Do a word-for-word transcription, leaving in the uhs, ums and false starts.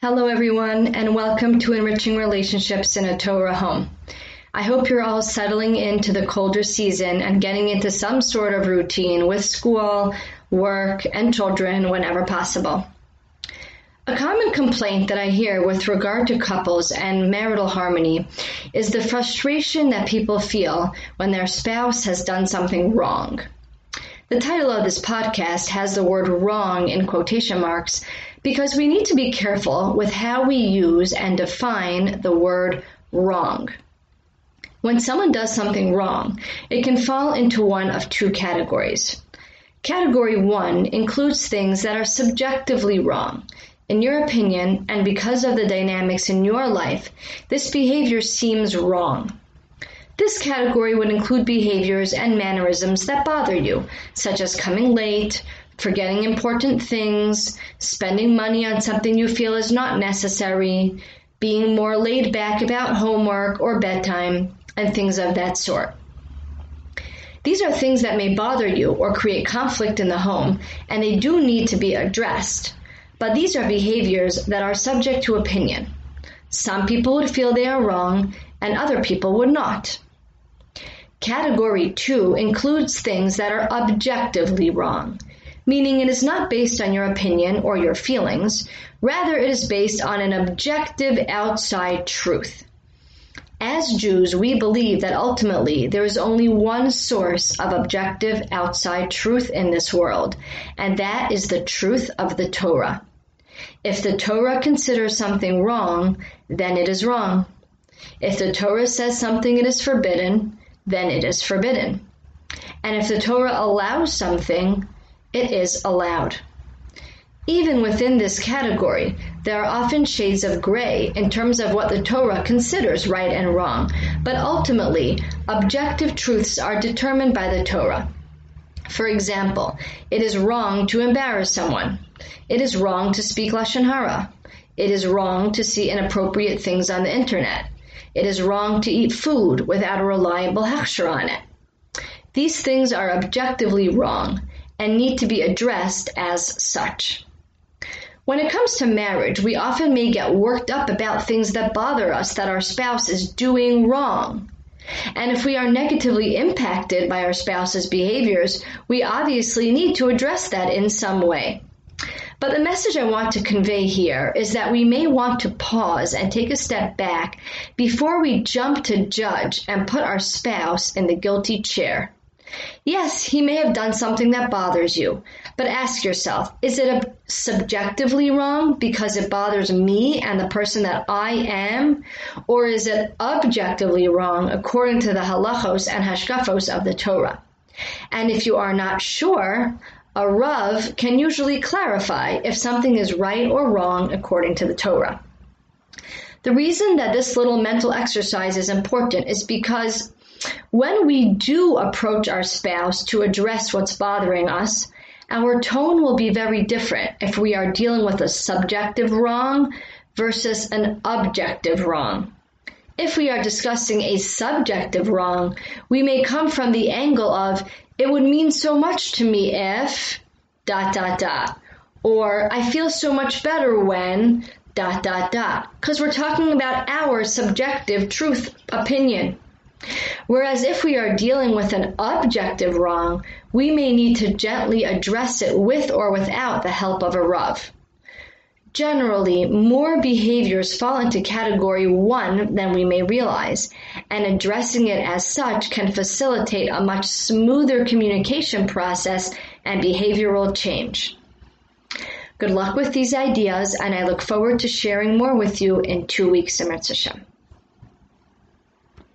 Hello everyone, and welcome to Enriching Relationships in a Torah Home. I hope you're all settling into the colder season and getting into some sort of routine with school, work, and children whenever possible. A common complaint that I hear with regard to couples and marital harmony is the frustration that people feel when their spouse has done something wrong. The title of this podcast has the word wrong in quotation marks because we need to be careful with how we use and define the word wrong. When someone does something wrong, it can fall into one of two categories. Category one includes things that are subjectively wrong. In your opinion, and because of the dynamics in your life, this behavior seems wrong. This category would include behaviors and mannerisms that bother you, such as coming late, forgetting important things, spending money on something you feel is not necessary, being more laid back about homework or bedtime, and things of that sort. These are things that may bother you or create conflict in the home, and they do need to be addressed. But these are behaviors that are subject to opinion. Some people would feel they are wrong, and other people would not. Category two includes things that are objectively wrong, meaning it is not based on your opinion or your feelings, rather it is based on an objective outside truth. As Jews, we believe that ultimately there is only one source of objective outside truth in this world, and that is the truth of the Torah. If the Torah considers something wrong, then it is wrong. If the Torah says something it is forbidden, then it is forbidden. And if the Torah allows something, it is allowed. Even within this category, there are often shades of gray in terms of what the Torah considers right and wrong, but ultimately, objective truths are determined by the Torah. For example, it is wrong to embarrass someone. It is wrong to speak Lashon Hara. It is wrong to see inappropriate things on the internet. It is wrong to eat food without a reliable hechsher on it. These things are objectively wrong and need to be addressed as such. When it comes to marriage, we often may get worked up about things that bother us that our spouse is doing wrong. And if we are negatively impacted by our spouse's behaviors, we obviously need to address that in some way. But the message I want to convey here is that we may want to pause and take a step back before we jump to judge and put our spouse in the guilty chair. Yes, he may have done something that bothers you, but ask yourself, is it subjectively wrong because it bothers me and the person that I am, or is it objectively wrong according to the halachos and hashkafos of the Torah? And if you are not sure, a Rav can usually clarify if something is right or wrong according to the Torah. The reason that this little mental exercise is important is because when we do approach our spouse to address what's bothering us, our tone will be very different if we are dealing with a subjective wrong versus an objective wrong. If we are discussing a subjective wrong, we may come from the angle of, it would mean so much to me if, dot, dot, dot, or I feel so much better when, dot, dot, dot, because we're talking about our subjective truth opinion. Whereas if we are dealing with an objective wrong, we may need to gently address it with or without the help of a Rav. Generally, more behaviors fall into category one than we may realize, and addressing it as such can facilitate a much smoother communication process and behavioral change. Good luck with these ideas, and I look forward to sharing more with you in two weeks, Eretz Hashem.